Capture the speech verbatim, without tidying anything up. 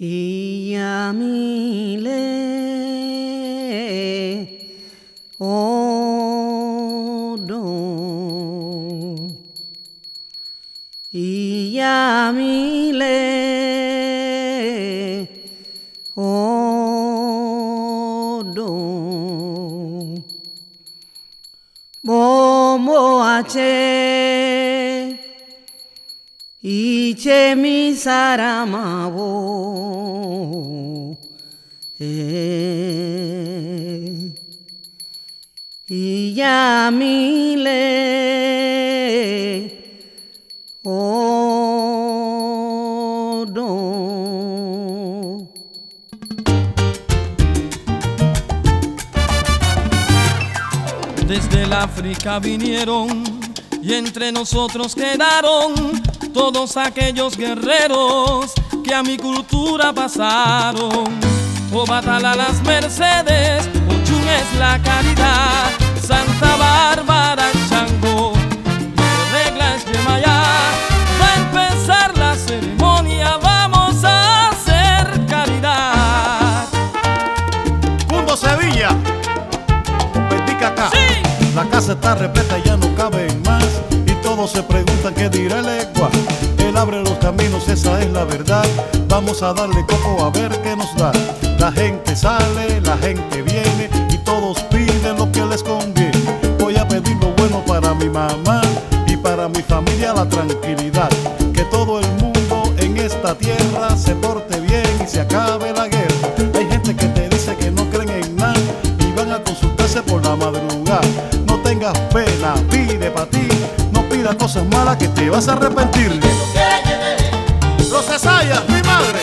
y a mi le odo y a mi le odo bombo ache iche mi saramabo eh, y ya mi le odo. Desde el África vinieron y entre nosotros quedaron todos aquellos guerreros que a mi cultura pasaron. Obatala las Mercedes, Ochun es la caridad, Santa Bárbara Chango, regla es Yemayá. Va a empezar la ceremonia, vamos a hacer caridad. Mundo Sevilla, Betica acá. Sí. La casa está repleta y ya no caben más. Y todos se preguntan qué dirá el Ecua. Él abre los caminos, esa es la verdad. Vamos a darle coco a ver qué nos da. La gente sale, la gente viene y todos piden lo que les conviene. Voy a pedir lo bueno para mi mamá y para mi familia, la tranquilidad. Que todo el mundo en esta tierra se porte bien y se acabe la guerra. Hay gente que te dice que no creen en nada y van a consultarse por la madrugada. No tengas pena, pide pa' ti, no pidas cosas malas que te vas a arrepentir. Los Cesayas, mi madre.